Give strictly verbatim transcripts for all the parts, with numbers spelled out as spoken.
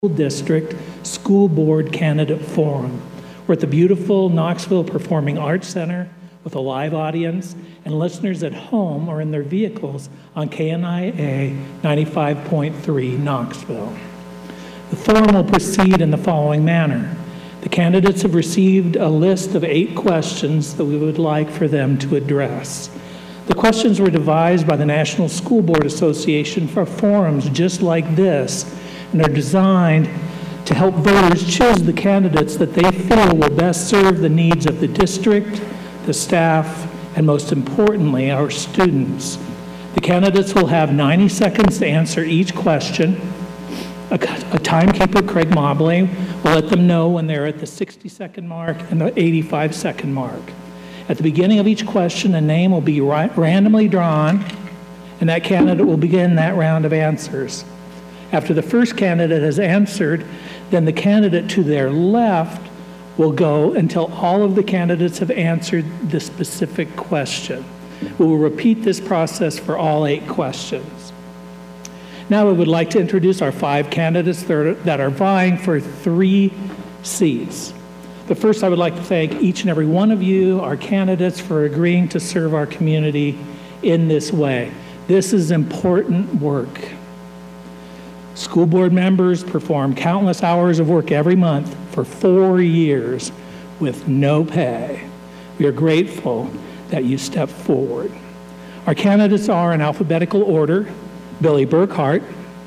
District School Board Candidate Forum. We're at the beautiful Knoxville Performing Arts Center with a live audience and listeners at home or in their vehicles on K N I A ninety-five point three Knoxville. The forum will proceed in the following manner. The candidates have received a list of eight questions that we would like for them to address. The questions were devised by the National School Board Association for forums just like this, and are designed to help voters choose the candidates that they feel will best serve the needs of the district, the staff, and most importantly, our students. The candidates will have ninety seconds to answer each question. A, a timekeeper, Craig Mobley, will let them know when they're at the sixty second mark and the eighty-five second mark. At the beginning of each question, a name will be ra- randomly drawn, and that candidate will begin that round of answers. After the first candidate has answered, then the candidate to their left will go until all of the candidates have answered the specific question. We will repeat this process for all eight questions. Now we would like to introduce our five candidates that are, that are vying for three seats. But first, I would like to thank each and every one of you, our candidates, for agreeing to serve our community in this way. This is important work. School board members perform countless hours of work every month for four years with no pay. We are grateful that you step forward. Our candidates are in alphabetical order: Billy Burkhart,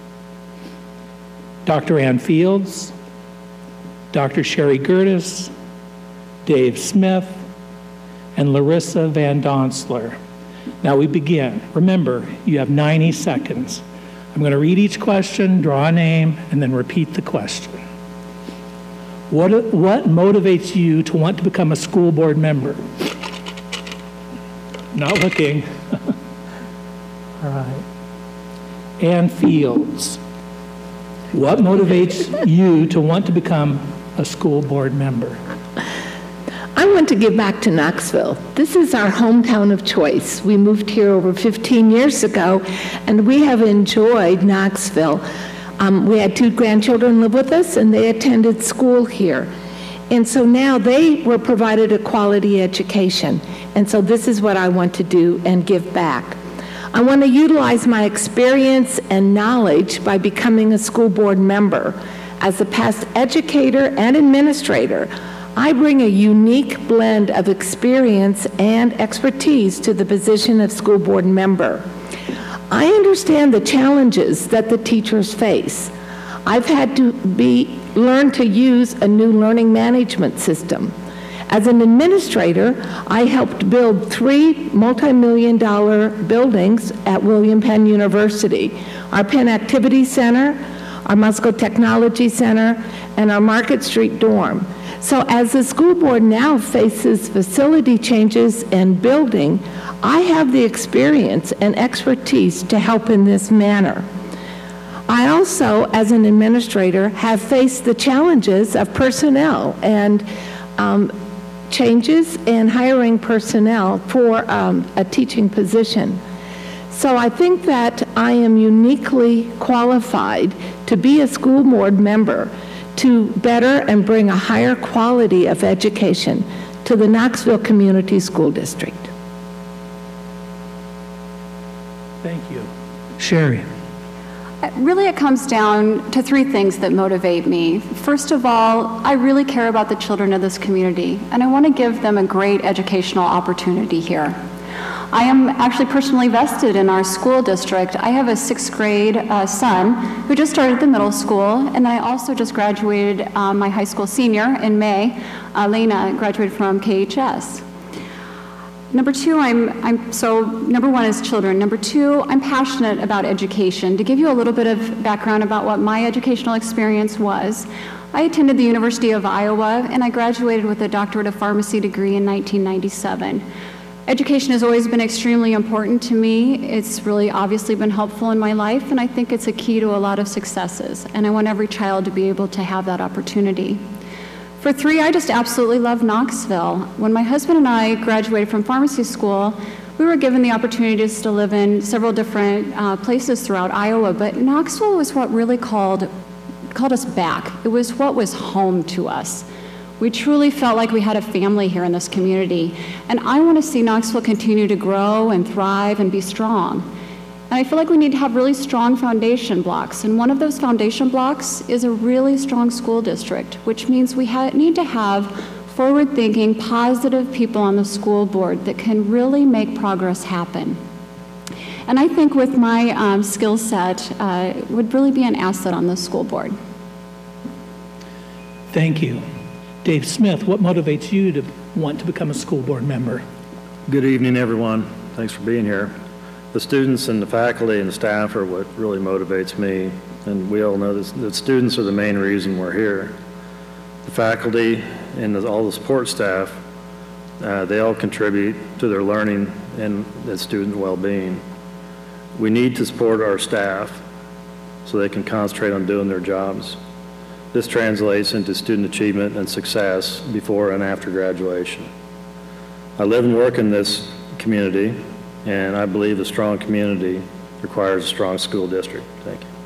Doctor Ann Fields, Doctor Sherry Gertis, Dave Smith, and Larissa Van Donsler. Now we begin. Remember, you have ninety seconds. I'm going to read each question, draw a name, and then repeat the question. What, what motivates you to want to become a school board member? Not looking. All right. Ann Fields. What motivates you to want to become a school board member? I want to give back to Knoxville. This is our hometown of choice. We moved here over fifteen years ago, and we have enjoyed Knoxville. Um, we had two grandchildren live with us, and they attended school here. And so now they were provided a quality education. And so this is what I want to do and give back. I want to utilize my experience and knowledge by becoming a school board member. As a past educator and administrator, I bring a unique blend of experience and expertise to the position of school board member. I understand the challenges that the teachers face. I've had to be learn to use a new learning management system. As an administrator, I helped build three multi-million dollar buildings at William Penn University: our Penn Activity Center, our Musco Technology Center, and our Market Street dorm. So as the school board now faces facility changes and building, I have the experience and expertise to help in this manner. I also, as an administrator, have faced the challenges of personnel and um, changes in hiring personnel for um, a teaching position. So I think that I am uniquely qualified to be a school board member to better and bring a higher quality of education to the Knoxville Community School District. Thank you. Sherry. Really, it comes down to three things that motivate me. First of all, I really care about the children of this community, and I want to give them a great educational opportunity here. I am actually personally vested in our school district. I have a sixth grade uh, son who just started the middle school, and then I also just graduated uh, my high school senior in May. Uh, Lena graduated from K H S. Number two, I'm, I'm, so number one is children. Number two, I'm passionate about education. To give you a little bit of background about what my educational experience was, I attended the University of Iowa, and I graduated with a doctorate of pharmacy degree in nineteen ninety-seven. Education has always been extremely important to me. It's really obviously been helpful in my life, and I think it's a key to a lot of successes, and I want every child to be able to have that opportunity. For three, I just absolutely love Knoxville. When my husband and I graduated from pharmacy school, we were given the opportunities to live in several different uh, places throughout Iowa, but Knoxville was what really called called us back. It was what was home to us. We truly felt like we had a family here in this community. And I want to see Knoxville continue to grow and thrive and be strong. And I feel like we need to have really strong foundation blocks. And one of those foundation blocks is a really strong school district, which means we ha- need to have forward-thinking, positive people on the school board that can really make progress happen. And I think with my um, skill set, uh, would really be an asset on the school board. Thank you. Dave Smith, what motivates you to want to become a school board member? Good evening, everyone. Thanks for being here. The students and the faculty and the staff are what really motivates me, and we all know this, that students are the main reason we're here. The faculty and the, all the support staff, uh, they all contribute to their learning and the student well-being. We need to support our staff so they can concentrate on doing their jobs. This translates into student achievement and success before and after graduation. I live and work in this community, and I believe a strong community requires a strong school district. Thank you.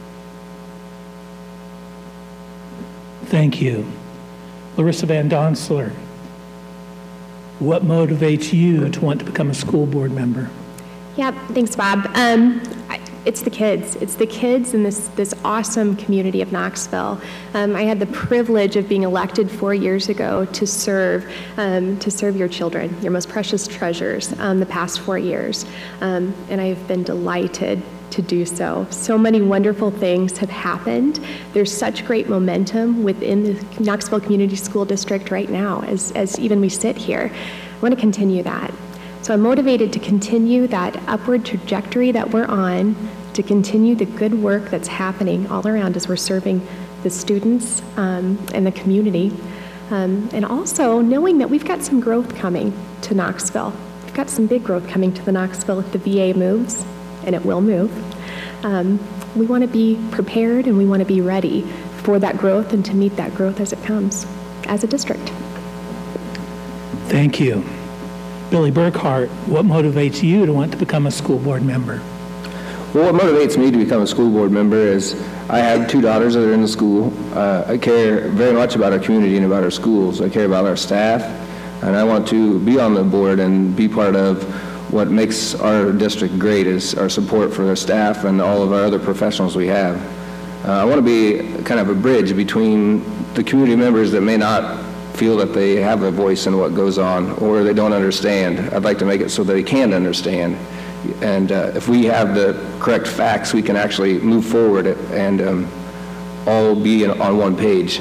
Thank you. Larissa Van Donsler, what motivates you to want to become a school board member? Yeah, thanks, Bob. Um, I, it's the kids. It's the kids in this, this awesome community of Knoxville. Um, I had the privilege of being elected four years ago to serve, um, to serve your children, your most precious treasures, um, the past four years. Um, and I've been delighted to do so. So many wonderful things have happened. There's such great momentum within the Knoxville Community School District right now as, as even we sit here. I want to continue that. So I'm motivated to continue that upward trajectory that we're on, to continue the good work that's happening all around as we're serving the students um, and the community. Um, and also knowing that we've got some growth coming to Knoxville. We've got some big growth coming to the Knoxville if the V A moves, and it will move. Um, we want to be prepared and we want to be ready for that growth and to meet that growth as it comes as a district. Thank you. Billy Burkhart, what motivates you to want to become a school board member? Well, what motivates me to become a school board member is I have two daughters that are in the school. Uh, I care very much about our community and about our schools. I care about our staff, and I want to be on the board and be part of what makes our district great is our support for our staff and all of our other professionals we have. Uh, I want to be kind of a bridge between the community members that may not feel that they have a voice in what goes on or they don't understand. I'd like to make it so that they can understand. And uh, if we have the correct facts, we can actually move forward and um, all be in, on one page.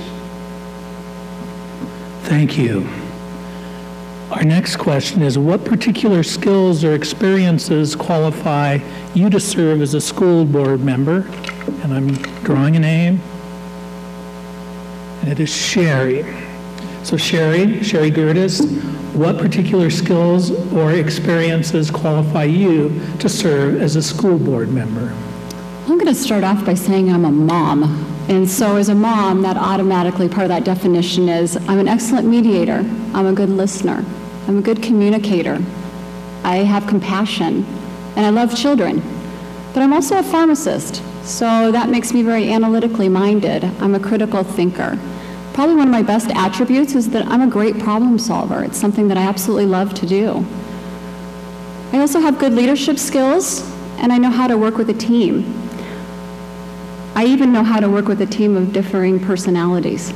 Thank you. Our next question is, what particular skills or experiences qualify you to serve as a school board member? And I'm drawing a name. And it is Sherry. So Sherry, Sherry Gertis, what particular skills or experiences qualify you to serve as a school board member? I'm going to start off by saying I'm a mom. And so as a mom, that automatically part of that definition is I'm an excellent mediator. I'm a good listener. I'm a good communicator. I have compassion. And I love children. But I'm also a pharmacist. So that makes me very analytically minded. I'm a critical thinker. Probably one of my best attributes is that I'm a great problem solver. It's something that I absolutely love to do. I also have good leadership skills, and I know how to work with a team. I even know how to work with a team of differing personalities.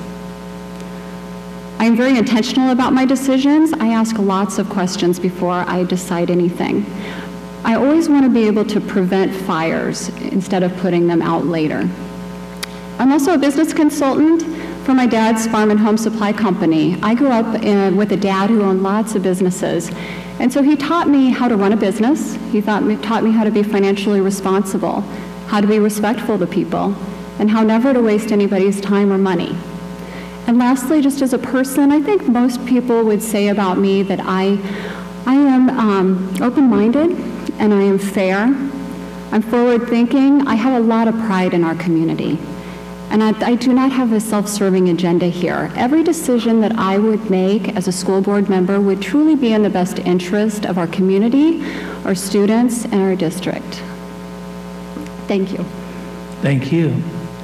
I am very intentional about my decisions. I ask lots of questions before I decide anything. I always want to be able to prevent fires instead of putting them out later. I'm also a business consultant for my dad's farm and home supply company. I grew up in, with a dad who owned lots of businesses. And so he taught me how to run a business. He taught me, taught me how to be financially responsible, how to be respectful to people, and how never to waste anybody's time or money. And lastly, just as a person, I think most people would say about me that I, I am um, open-minded and I am fair. I'm forward-thinking. I have a lot of pride in our community. And I, I do not have a self-serving agenda here. Every decision that I would make as a school board member would truly be in the best interest of our community, our students, and our district. Thank you. Thank you.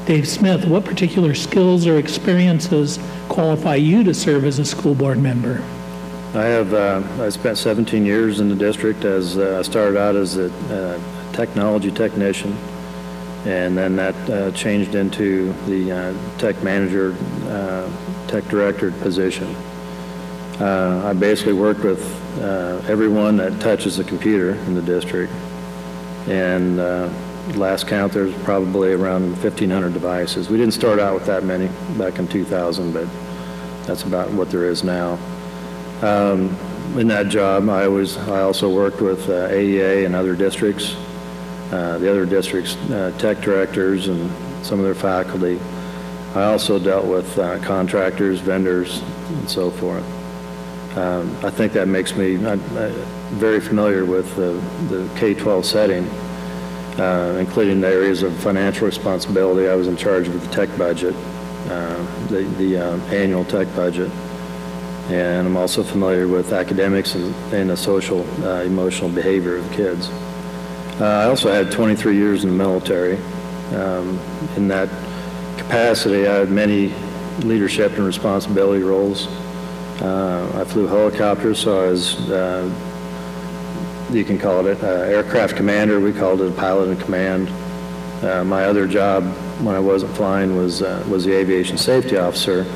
Dave Smith, what particular skills or experiences qualify you to serve as a school board member? I have, uh, I spent seventeen years in the district as, uh, I started out as a uh, technology technician, and then that uh, changed into the uh, tech manager, uh, tech director position. Uh, I basically worked with uh, everyone that touches a computer in the district, and uh, last count there's probably around fifteen hundred devices. We didn't start out with that many back in two thousand, but that's about what there is now. Um, in that job, I was I also worked with uh, A E A and other districts, uh, the other districts' uh, tech directors and some of their faculty. I also dealt with uh, contractors, vendors, and so forth. Um, I think that makes me I'm, I'm very familiar with the, the K twelve setting, uh, including the areas of financial responsibility. I was in charge of the tech budget, uh, the, the uh, annual tech budget. And I'm also familiar with academics and, and the social, uh, emotional behavior of the kids. Uh, I also had twenty-three years in the military. Um, in that capacity, I had many leadership and responsibility roles. Uh, I flew helicopters, so I was, uh, you can call it uh, aircraft commander. We called it a pilot in command. Uh, my other job when I wasn't flying was, uh, was the aviation safety officer.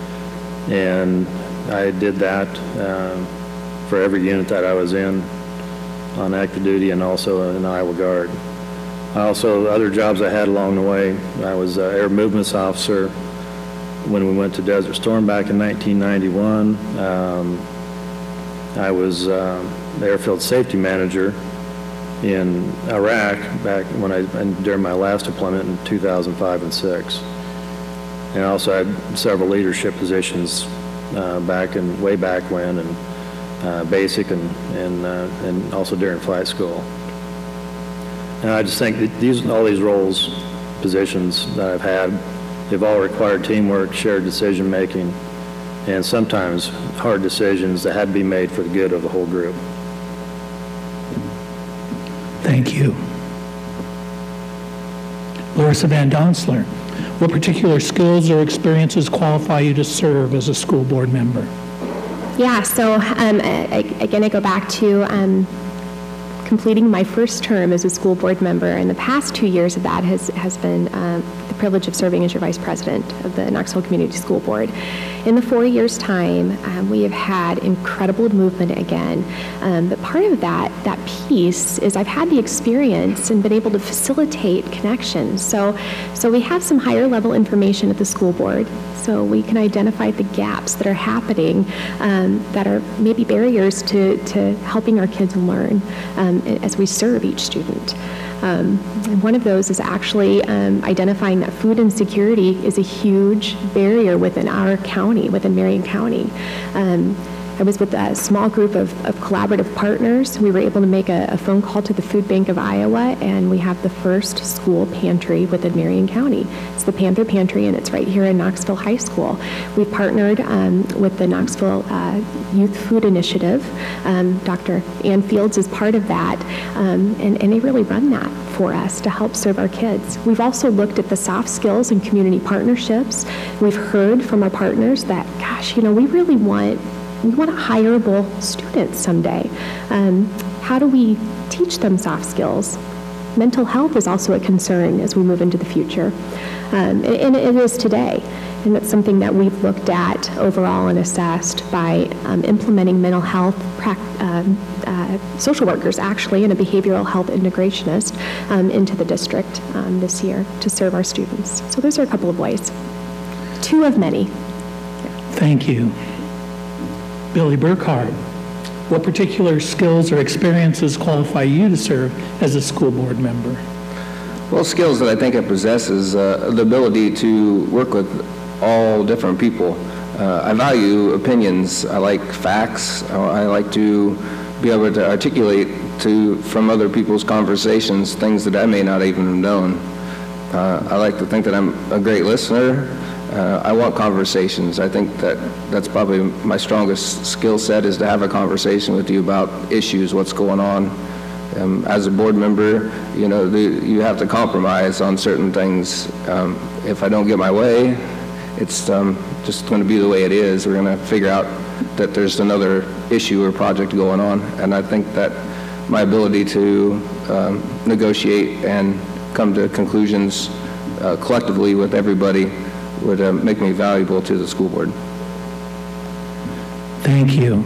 And I did that uh, for every unit that I was in on active duty and also in Iowa Guard. I also, other jobs I had along the way, I was uh, Air Movements Officer when we went to Desert Storm back in nineteen ninety-one. Um, I was uh, Airfield Safety Manager in Iraq back when I, and during my last deployment in two thousand five and six. And I also had several leadership positions Uh, back and way back when, and uh, basic and and uh, and also during flight school. And I just think that these all these roles, positions that I've had, they've all required teamwork, shared decision making, and sometimes hard decisions that had to be made for the good of the whole group. Thank you. Larissa Van Donsler, what particular skills or experiences qualify you to serve as a school board member? Yeah, so um, I, again, I go back to um, completing my first term as a school board member, and the past two years of that has, has been um, the privilege of serving as your vice president of the Knoxville Community School Board. In the four years' time, um, we have had incredible movement again, um, but part of that, that piece is I've had the experience and been able to facilitate connections. So, so we have some higher level information at the school board, so we can identify the gaps that are happening um, that are maybe barriers to, to helping our kids learn um, as we serve each student. Um, and one of those is actually um, identifying that food insecurity is a huge barrier within our county, within Marion County. Um, I was with a small group of, of collaborative partners. We were able to make a, a phone call to the Food Bank of Iowa, and we have the first school pantry within Marion County. It's the Panther Pantry, and it's right here in Knoxville High School. We've partnered um, with the Knoxville uh, Youth Food Initiative. Um, Doctor Ann Fields is part of that, um, and, and they really run that for us to help serve our kids. We've also looked at the soft skills and community partnerships. We've heard from our partners that, gosh, you know, we really want We want hireable students someday. Um, how do we teach them soft skills? Mental health is also a concern as we move into the future, um, and, and it is today. And that's something that we've looked at overall and assessed by um, implementing mental health um, uh, social workers, actually, and a behavioral health integrationist um, into the district um, this year to serve our students. So those are a couple of ways. Two of many. Thank you. Billy Burkhardt, what particular skills or experiences qualify you to serve as a school board member? Well, skills that I think I possess is uh, the ability to work with all different people. Uh, I value opinions. I like facts. I like to be able to articulate to from other people's conversations things that I may not even have known. Uh, I like to think that I'm a great listener. Uh, I want conversations. I think that that's probably my strongest skill set, is to have a conversation with you about issues, what's going on Um, as a board member, you know, the, you have to compromise on certain things. Um, if I don't get my way, it's um, just going to be the way it is. We're going to figure out that there's another issue or project going on, and I think that my ability to um, negotiate and come to conclusions uh, collectively with everybody would uh, make me valuable to the school board. Thank you.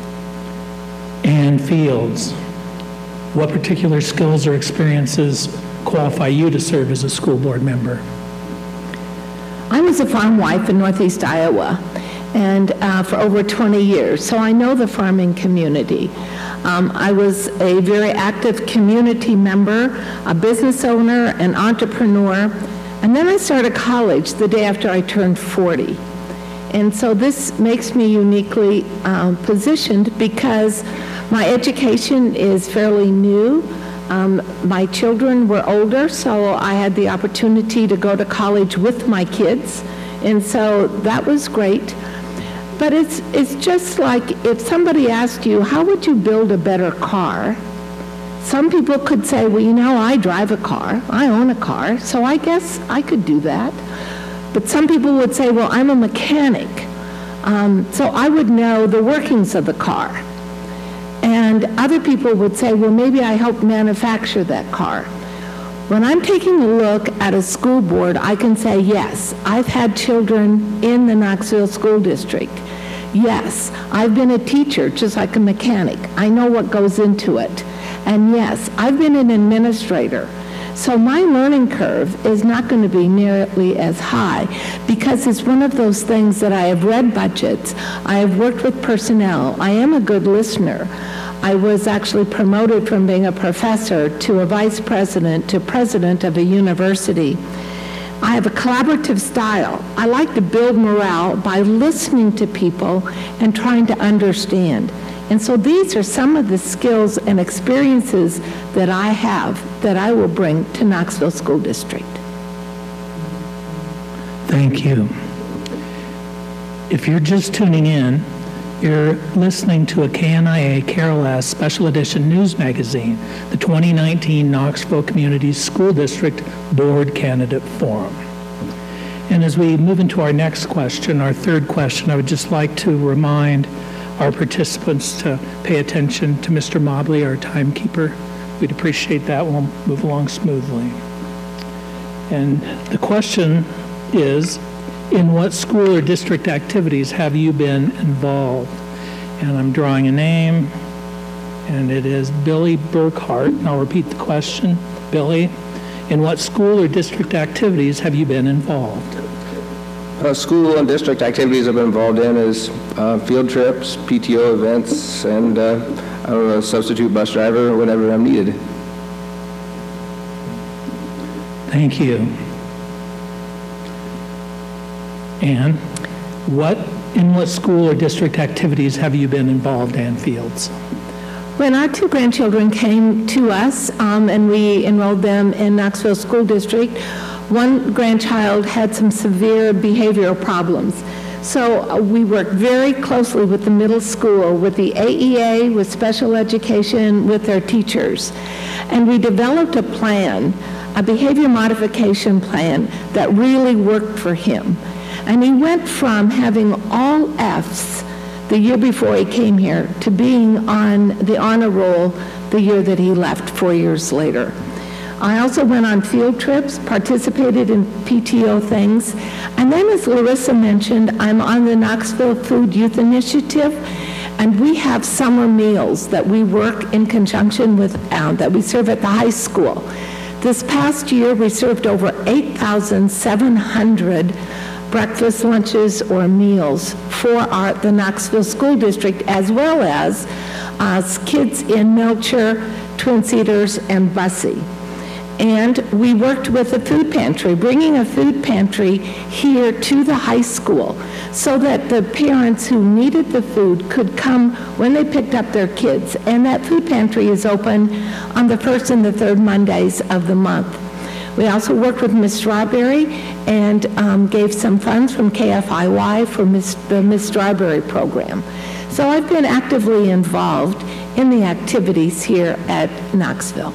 Ann Fields, what particular skills or experiences qualify you to serve as a school board member? I was a farm wife in Northeast Iowa, and uh, for over twenty years, so I know the farming community. Um, I was a very active community member, a business owner, an entrepreneur, and then I started college the day after I turned forty. And so this makes me uniquely um, positioned because my education is fairly new. Um, my children were older, so I had the opportunity to go to college with my kids, and so that was great. But it's, it's just like if somebody asked you, how would you build a better car? Some people could say, well, you know, I drive a car, I own a car, so I guess I could do that. But some people would say, well, I'm a mechanic, um, so I would know the workings of the car. And other people would say, well, maybe I helped manufacture that car. When I'm taking a look at a school board, I can say, yes, I've had children in the Knoxville School District. Yes, I've been a teacher, just like a mechanic. I know what goes into it. And yes, I've been an administrator. So my learning curve is not going to be nearly as high because it's one of those things that I have read budgets, I have worked with personnel, I am a good listener. I was actually promoted from being a professor to a vice president to president of a university. I have a collaborative style. I like to build morale by listening to people and trying to understand. And so these are some of the skills and experiences that I have that I will bring to Knoxville School District. Thank you. If you're just tuning in, you're listening to a K N I A Carol S. Special Edition News Magazine, the twenty nineteen Knoxville Community School District Board Candidate Forum. And as we move into our next question, our third question, I would just like to remind our participants to pay attention to Mister Mobley, our timekeeper. We'd appreciate that. We'll move along smoothly. And the question is, in what school or district activities have you been involved? And I'm drawing a name, and it is Billy Burkhart. And I'll repeat the question. Billy, in what school or district activities have you been involved? Uh, school and district activities I've been involved in is uh, field trips, P T O events, and uh, I'm a substitute bus driver whenever I'm needed. Thank you. Ann, what, in what school or district activities have you been involved, Ann Fields? When our two grandchildren came to us um, and we enrolled them in Knoxville School District, one grandchild had some severe behavioral problems. So uh, we worked very closely with the middle school, with the A E A, with special education, with their teachers. And we developed a plan, a behavior modification plan that really worked for him. And he went from having all F's the year before he came here to being on the honor roll the year that he left, four years later. I also went on field trips, participated in P T O things, and then as Larissa mentioned, I'm on the Knoxville Food Youth Initiative, and we have summer meals that we work in conjunction with, uh, that we serve at the high school. This past year, we served over eight thousand seven hundred breakfast, lunches, or meals for our, the Knoxville School District, as well as uh, kids in Melcher, Twin Cedars, and Bussey. And we worked with the food pantry, bringing a food pantry here to the high school so that the parents who needed the food could come when they picked up their kids. And that food pantry is open on the first and the third Mondays of the month. We also worked with Miz Strawberry and um, gave some funds from K F I Y for Miz, the Miz Strawberry program. So I've been actively involved in the activities here at Knoxville.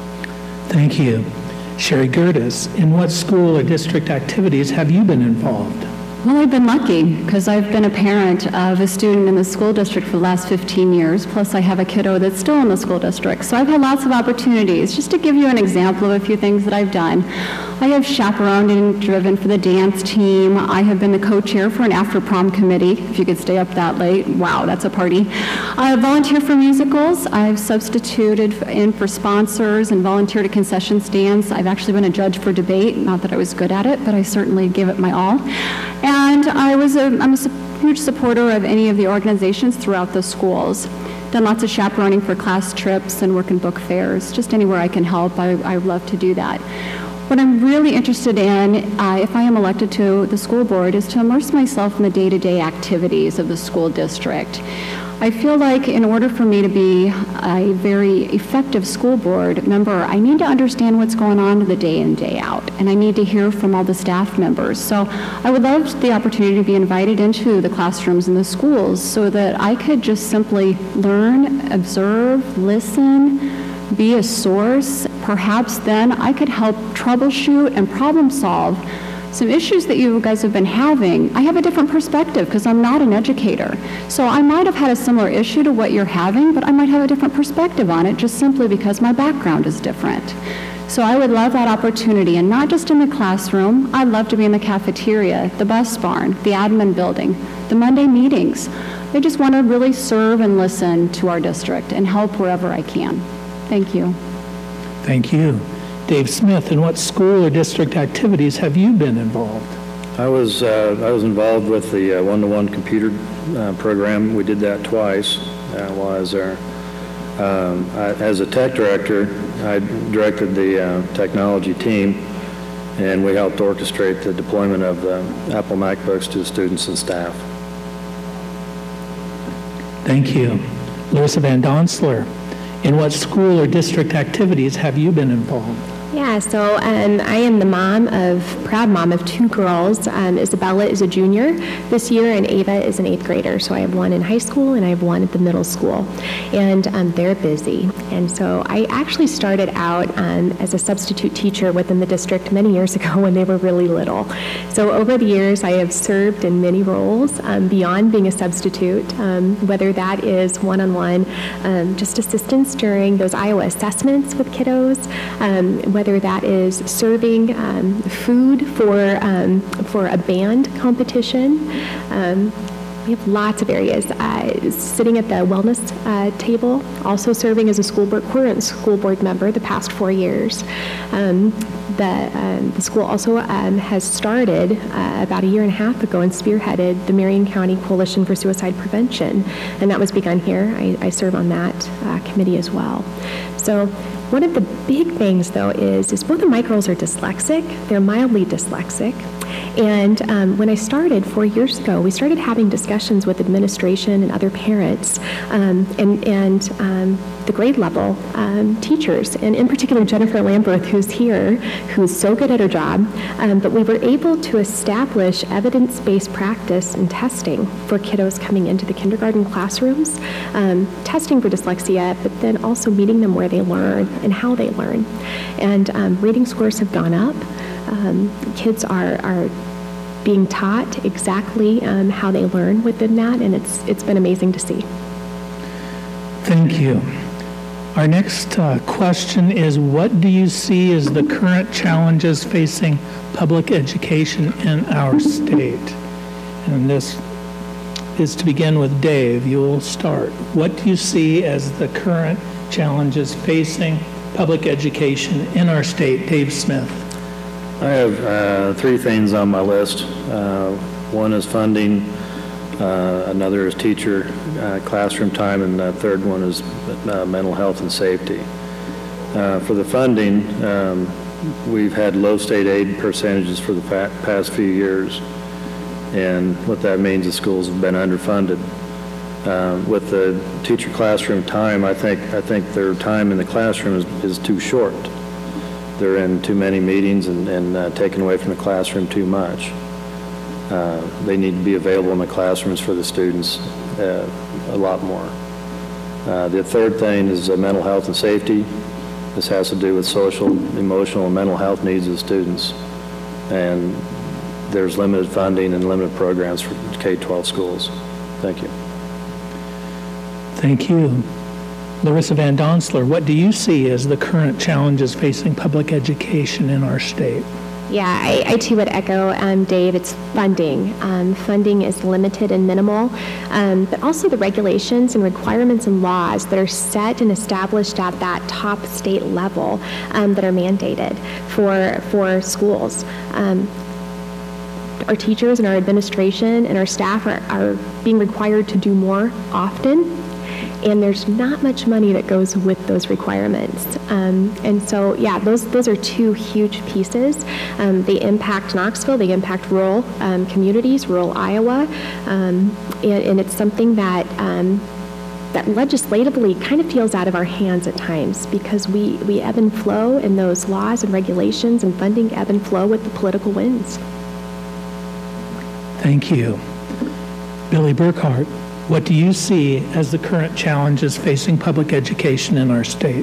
Thank you. Sherry Gertis, in what school or district activities have you been involved? Well, I've been lucky because I've been a parent of a student in the school district for the last fifteen years, plus I have a kiddo that's still in the school district. So I've had lots of opportunities. Just to give you an example of a few things that I've done, I have chaperoned and driven for the dance team. I have been the co-chair for an after-prom committee, if you could stay up that late. Wow, that's a party. I volunteer for musicals. I've substituted in for sponsors and volunteered at concession stands. I've actually been a judge for debate, not that I was good at it, but I certainly gave it my all. And I was a, I'm a su- huge supporter of any of the organizations throughout the schools. Done lots of chaperoning for class trips and work in book fairs. Just anywhere I can help, I, I love to do that. What I'm really interested in, uh, if I am elected to the school board, is to immerse myself in the day-to-day activities of the school district. I feel like in order for me to be a very effective school board member, I need to understand what's going on the day in, day out, and I need to hear from all the staff members. So I would love the opportunity to be invited into the classrooms in the schools so that I could just simply learn, observe, listen, be a source. Perhaps then I could help troubleshoot and problem solve some issues that you guys have been having. I have a different perspective because I'm not an educator. So I might have had a similar issue to what you're having, but I might have a different perspective on it just simply because my background is different. So I would love that opportunity, and not just in the classroom. I'd love to be in the cafeteria, the bus barn, the admin building, the Monday meetings. I just want to really serve and listen to our district and help wherever I can. Thank you. Thank you. Dave Smith, in what school or district activities have you been involved? I was uh, I was involved with the uh, one-to-one computer uh, program. We did that twice uh, while I was there. Um, I, as a tech director, I directed the uh, technology team, and we helped orchestrate the deployment of the Apple MacBooks to the students and staff. Thank you. Larissa Van Donsler, in what school or district activities have you been involved? Yeah, so um, I am the mom of, proud mom of two girls. Um, Isabella is a junior this year, and Ava is an eighth grader. So I have one in high school, and I have one at the middle school. And um, they're busy. And so I actually started out um, as a substitute teacher within the district many years ago when they were really little. So over the years, I have served in many roles um, beyond being a substitute, um, whether that is one-on-one, um, just assistance during those Iowa assessments with kiddos, um, whether that is serving um, food for, um, for a band competition. Um, we have lots of areas. Uh, sitting at the wellness uh, table, also serving as a school board, current school board member the past four years. Um, the, um, the school also um, has started uh, about a year and a half ago and spearheaded the Marion County Coalition for Suicide Prevention, and that was begun here. I, I serve on that uh, committee as well. So one of the big things, though, is, is both of my girls are dyslexic. They're mildly dyslexic. And um, when I started four years ago, we started having discussions with administration and other parents um, and, and um, the grade level um, teachers, and in particular Jennifer Lamberth, who's here, who's so good at her job. Um, but we were able to establish evidence-based practice and testing for kiddos coming into the kindergarten classrooms, um, testing for dyslexia, but then also meeting them where they learn and how they learn. And um, reading scores have gone up. Um, kids are, are being taught exactly um, how they learn within that, and it's it's been amazing to see. Thank you. Our next uh, question is, what do you see as the current challenges facing public education in our state? And this is to begin with Dave. You'll start. What do you see as the current challenges facing public education in our state? Dave Smith. I have uh, three things on my list. Uh, one is funding, uh, another is teacher uh, classroom time, and the third one is uh, mental health and safety. Uh, for the funding, um, we've had low state aid percentages for the past few years, and what that means is schools have been underfunded. Uh, with the teacher classroom time, I think I think their time in the classroom is, is too short. They're in too many meetings and, and uh, taken away from the classroom too much. Uh, they need to be available in the classrooms for the students uh, a lot more. Uh, The third thing is uh, mental health and safety. This has to do with social, emotional, and mental health needs of the students. And there's limited funding and limited programs for K twelve schools. Thank you. Thank you. Larissa Van Donsler, what do you see as the current challenges facing public education in our state? Yeah, I, I too would echo um, Dave. It's funding. Um, funding is limited and minimal, um, but also the regulations and requirements and laws that are set and established at that top state level um, that are mandated for for schools. Um, our teachers and our administration and our staff are, are being required to do more often. And there's not much money that goes with those requirements. Um, and so, yeah, those those are two huge pieces. Um, they impact Knoxville, they impact rural um, communities, rural Iowa, um, and, and it's something that um, that legislatively kind of feels out of our hands at times because we, we ebb and flow in those laws and regulations and funding ebb and flow with the political winds. Thank you. Billy Burkhart, what do you see as the current challenges facing public education in our state?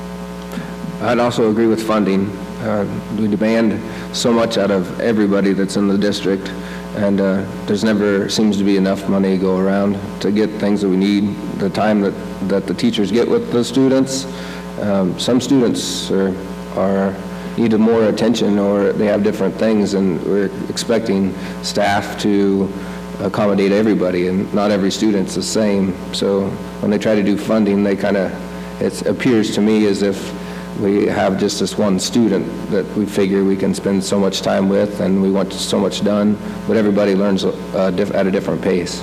I'd also agree with funding. Uh, we demand so much out of everybody that's in the district, and uh, there's never seems to be enough money to go around to get things that we need, the time that, that the teachers get with the students. Um, some students are, are needed more attention, or they have different things, and we're expecting staff to accommodate everybody, and not every student's the same. So when they try to do funding, they kind of, it appears to me as if we have just this one student that we figure we can spend so much time with and we want so much done, but everybody learns uh, diff at a different pace.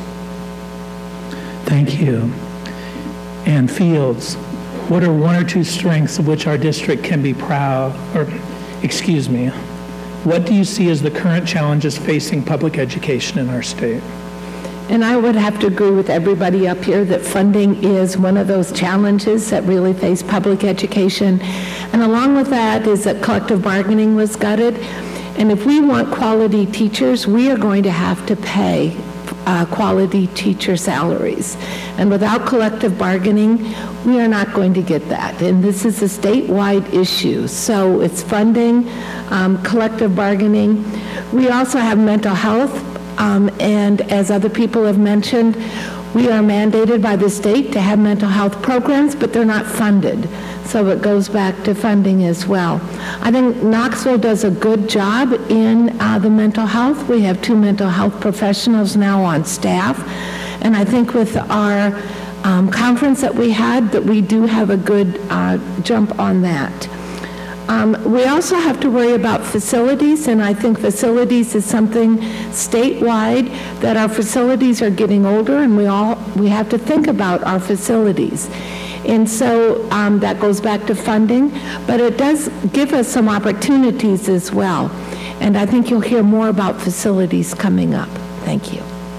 Thank you. And Fields, what are one or two strengths of which our district can be proud, or excuse me, what do you see as the current challenges facing public education in our state? And I would have to agree with everybody up here that funding is one of those challenges that really face public education. And along with that is that collective bargaining was gutted. And if we want quality teachers, we are going to have to pay uh, quality teacher salaries. And without collective bargaining, we are not going to get that. And this is a statewide issue. So it's funding, um, collective bargaining. We also have mental health. Um, and as other people have mentioned, we are mandated by the state to have mental health programs, but they're not funded. So it goes back to funding as well. I think Knoxville does a good job in uh, the mental health. We have two mental health professionals now on staff. And I think with our um, conference that we had, that we do have a good uh, jump on that. Um, we also have to worry about facilities, and I think facilities is something statewide, that our facilities are getting older, and we all we have to think about our facilities. And so um, that goes back to funding, but it does give us some opportunities as well. And I think you'll hear more about facilities coming up. Thank you.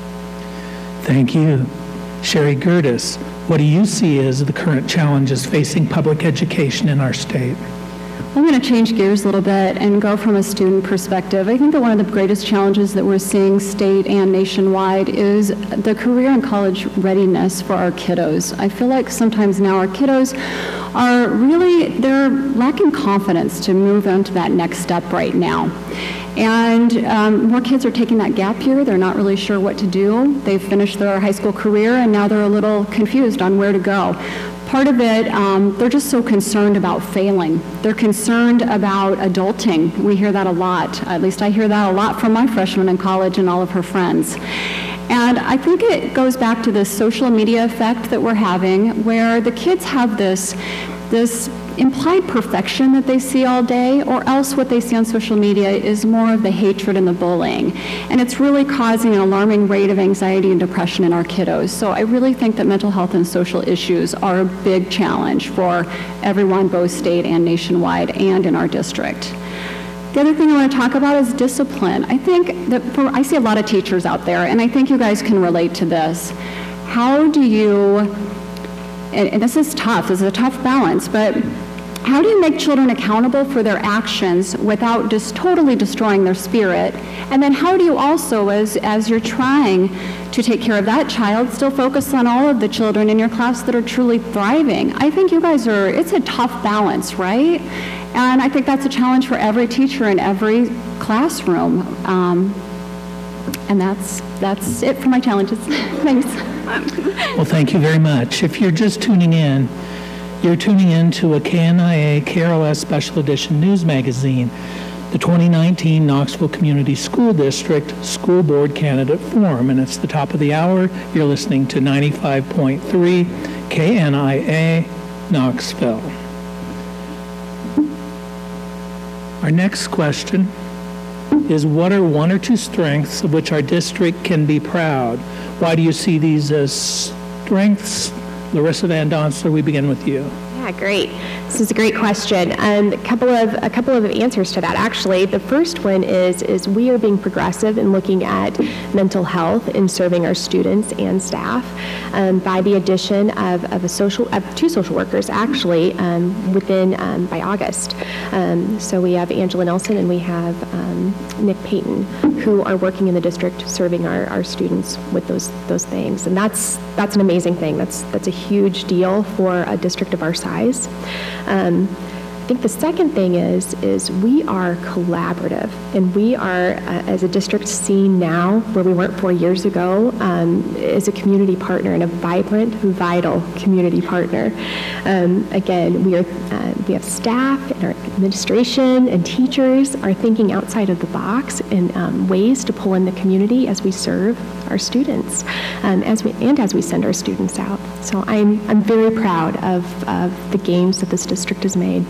Thank you. Sherry Gertis, what do you see as the current challenges facing public education in our state? I'm going to change gears a little bit and go from a student perspective. I think that one of the greatest challenges that we're seeing state and nationwide is the career and college readiness for our kiddos. I feel like sometimes now our kiddos are really, they're lacking confidence to move on to that next step right now. And um, more kids are taking that gap year. They're not really sure what to do. They've finished their high school career and now they're a little confused on where to go. Part of it, um, they're just so concerned about failing. They're concerned about adulting. We hear that a lot. At least I hear that a lot from my freshman in college and all of her friends. And I think it goes back to this social media effect that we're having, where the kids have this, this implied perfection that they see all day, or else what they see on social media is more of the hatred and the bullying. And it's really causing an alarming rate of anxiety and depression in our kiddos. So I really think that mental health and social issues are a big challenge for everyone, both state and nationwide, and in our district. The other thing I want to talk about is discipline. I think that for, I see a lot of teachers out there, and I think you guys can relate to this. How do you, and, and this is tough, this is a tough balance, but How do you make children accountable for their actions without just totally destroying their spirit? And then how do you also, as, as you're trying to take care of that child, still focus on all of the children in your class that are truly thriving? I think you guys are, it's a tough balance, right? And I think that's a challenge for every teacher in every classroom. Um, and that's, that's it for my challenges. Thanks. Well, thank you very much. If you're just tuning in, you're tuning in to a K N I A K R O S Special Edition News Magazine, the twenty nineteen Knoxville Community School District School Board Candidate Forum, and it's the top of the hour. You're listening to ninety-five point three K N I A Knoxville. Our next question is, what are one or two strengths of which our district can be proud? Why do you see these as strengths? Larissa Van Donsler, we begin with you. Yeah, great. This is a great question. Um, a couple of a couple of answers to that. Actually, the first one is is we are being progressive in looking at mental health in serving our students and staff um, by the addition of, of a social of two social workers actually um, within um, by August. Um, so we have Angela Nelson and we have um, Nick Payton, who are working in the district serving our, our students with those those things, and that's that's an amazing thing. That's that's a huge deal for a district of our size. Um, I think the second thing is, is we are collaborative, and we are, uh, as a district, seen now where we weren't four years ago, um, as a community partner and a vibrant, vital community partner. Um, again, we are, uh, we have staff and our administration and teachers are thinking outside of the box in um, ways to pull in the community as we serve our students, um, as we and as we send our students out. So I'm I'm very proud of, of the gains that this district has made.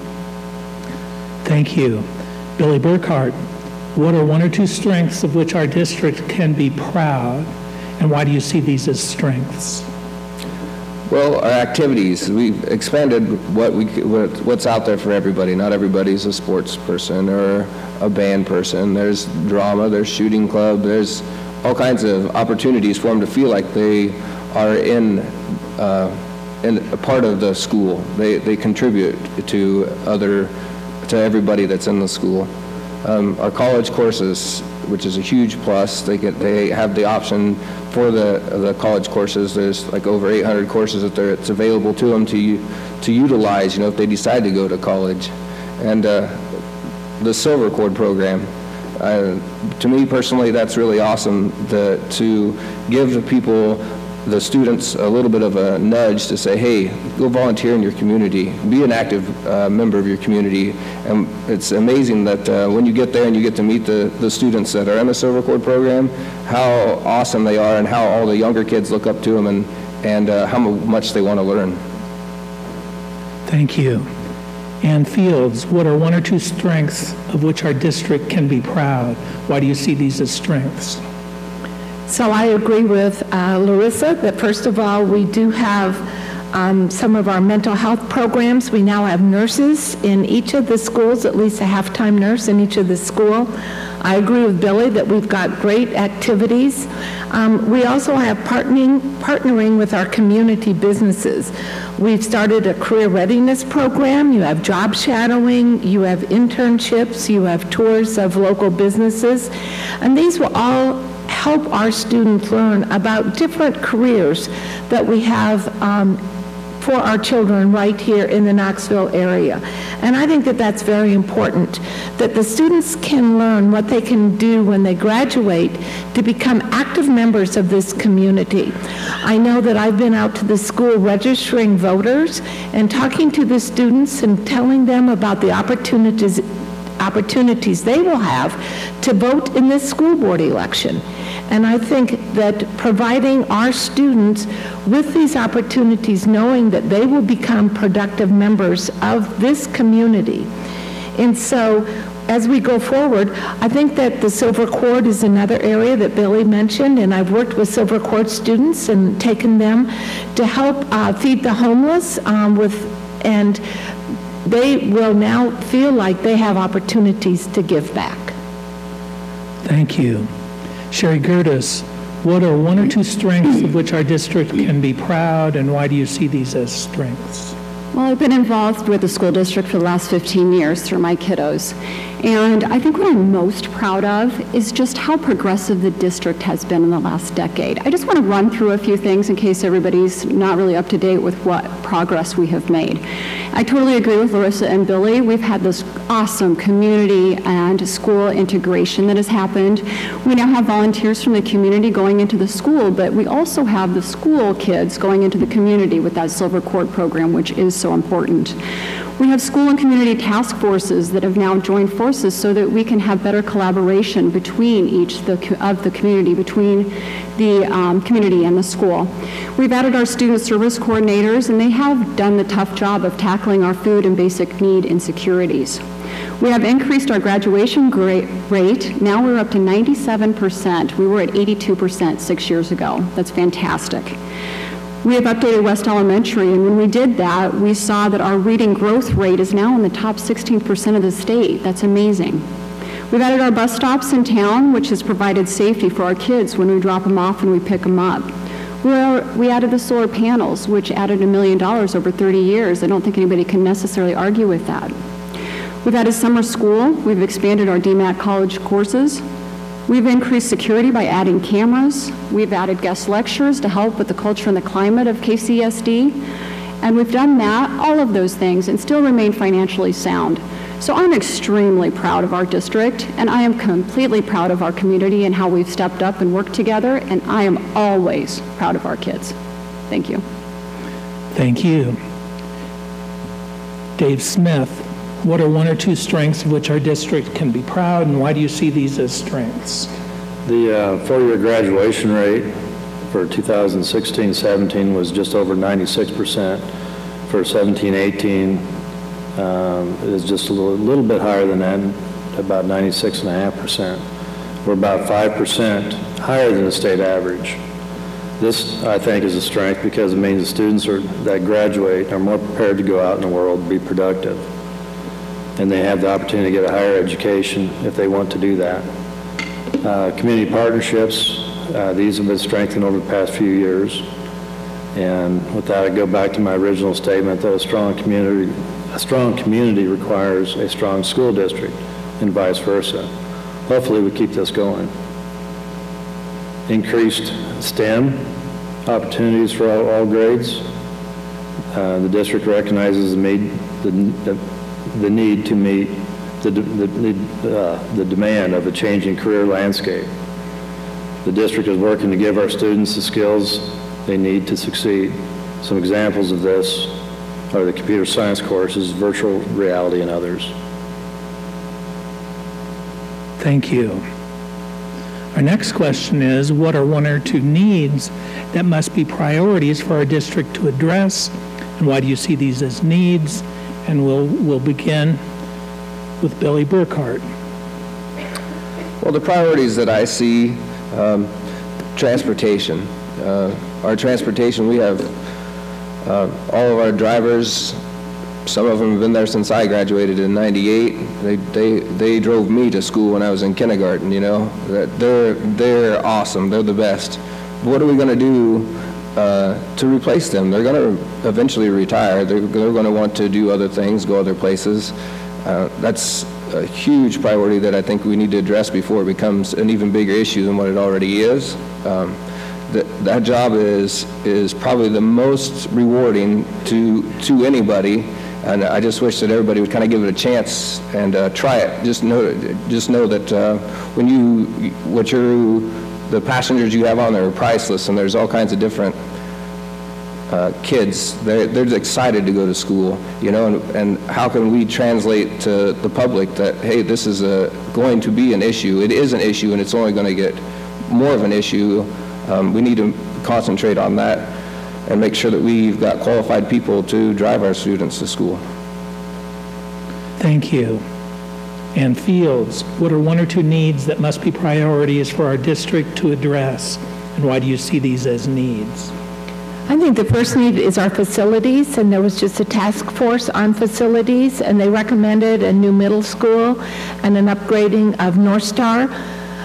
Thank you. Billy Burkhart, what are one or two strengths of which our district can be proud, and why do you see these as strengths? Well, our activities, we've expanded what we what, what's out there for everybody. Not everybody's a sports person or a band person. There's drama, there's shooting club, there's all kinds of opportunities for them to feel like they are in uh, in a part of the school. They they contribute to other to everybody that's in the school. Um, our college courses, which is a huge plus, they get they have the option for the the college courses. There's like over eight hundred courses that they're, it's available to them to to utilize, you know, if they decide to go to college. And uh, the Silver Cord program, uh, to me personally, that's really awesome. The, to give the people, the students, a little bit of a nudge to say, hey, go volunteer in your community, be an active uh, member of your community. And it's amazing that uh, when you get there and you get to meet the, the students that are in the Silver Cord program, how awesome they are and how all the younger kids look up to them and, and uh, how much they want to learn. Thank you. Ann Fields, what are one or two strengths of which our district can be proud? Why do you see these as strengths? So I agree with uh, Larissa that first of all, we do have um, some of our mental health programs. We now have nurses in each of the schools, at least a half-time nurse in each of the school. I agree with Billy that we've got great activities. Um, we also have partnering, partnering with our community businesses. We've started a career readiness program. You have job shadowing, you have internships, you have tours of local businesses, and these will all help our students learn about different careers that we have um, for our children right here in the Knoxville area. And I think that that's very important, that the students can learn what they can do when they graduate to become active members of this community. I know that I've been out to the school registering voters and talking to the students and telling them about the opportunities opportunities they will have to vote in this school board election. And I think that providing our students with these opportunities, knowing that they will become productive members of this community. And so as we go forward, I think that the Silver Cord is another area that Billy mentioned, and I've worked with Silver Cord students and taken them to help uh, feed the homeless um, with, and they will now feel like they have opportunities to give back. Thank you. Sherry Gertis, what are one or two strengths of which our district can be proud, and why do you see these as strengths? Well, I've been involved with the school district for the last fifteen years through my kiddos. And I think what I'm most proud of is just how progressive the district has been in the last decade. I just want to run through a few things in case everybody's not really up to date with what progress we have made. I totally agree with Larissa and Billy. We've had this awesome community and school integration that has happened. We now have volunteers from the community going into the school, but we also have the school kids going into the community with that Silver Cord program, which is so important. We have school and community task forces that have now joined forces so that we can have better collaboration between each the, of the community, between the um, community and the school. We've added our student service coordinators, and they have done the tough job of tackling our food and basic need insecurities. We have increased our graduation rate. Now we're up to ninety-seven percent. We were at eighty-two percent six years ago. That's fantastic. We have updated West Elementary, and when we did that, we saw that our reading growth rate is now in the top sixteen percent of the state. That's amazing. We've added our bus stops in town, which has provided safety for our kids when we drop them off and we pick them up. We're, we added the solar panels, which added a million dollars over thirty years. I don't think anybody can necessarily argue with that. We've added summer school. We've expanded our D MAT college courses. We've increased security by adding cameras. We've added guest lectures to help with the culture and the climate of K C S D. And we've done that, all of those things, and still remain financially sound. So I'm extremely proud of our district, and I am completely proud of our community and how we've stepped up and worked together, and I am always proud of our kids. Thank you. Thank you. Dave Smith, what are one or two strengths of which our district can be proud, and why do you see these as strengths? The uh, four-year graduation rate for two thousand sixteen seventeen was just over ninety-six percent. For seventeen eighteen, um, it is just a little, little bit higher than that, about ninety-six point five percent. We're about five percent higher than the state average. This, I think, is a strength because it means the students are, that graduate are more prepared to go out in the world and be productive. And they have the opportunity to get a higher education if they want to do that. Uh, community partnerships, uh, these have been strengthened over the past few years. And with that, I go back to my original statement that a strong community, a strong community requires a strong school district, and vice versa. Hopefully, we keep this going. Increased STEM opportunities for all, all grades. Uh, the district recognizes the need, the, the the need to meet the, the, uh, the demand of a changing career landscape. The district is working to give our students the skills they need to succeed. Some examples of this are the computer science courses, virtual reality, and others. Thank you. Our next question is, what are one or two needs that must be priorities for our district to address, and why do you see these as needs? And we'll, we'll begin with Billy Burkhart. Well, the priorities that I see, um, transportation. Uh, our transportation, we have uh, all of our drivers, some of them have been there since I graduated in ninety-eight. They, they, they drove me to school when I was in kindergarten, you know. They're, they're awesome, they're the best. What are we gonna do Uh, to replace them? They're going to eventually retire. They're, they're going to want to do other things, go other places. Uh, that's a huge priority that I think we need to address before it becomes an even bigger issue than what it already is. Um, that, that job is is probably the most rewarding to to anybody, and I just wish that everybody would kind of give it a chance and uh, try it. Just know, just know that uh, when you what you're the passengers you have on there are priceless, and there's all kinds of different uh, kids. They're, they're excited to go to school, you know, and, and how can we translate to the public that, hey, this is a, going to be an issue. It is an issue, and it's only going to get more of an issue. Um, we need to concentrate on that and make sure that we've got qualified people to drive our students to school. Thank you. And Fields, what are one or two needs that must be priorities for our district to address, and why do you see these as needs? I think the first need is our facilities, and there was just a task force on facilities, and they recommended a new middle school and an upgrading of North Star.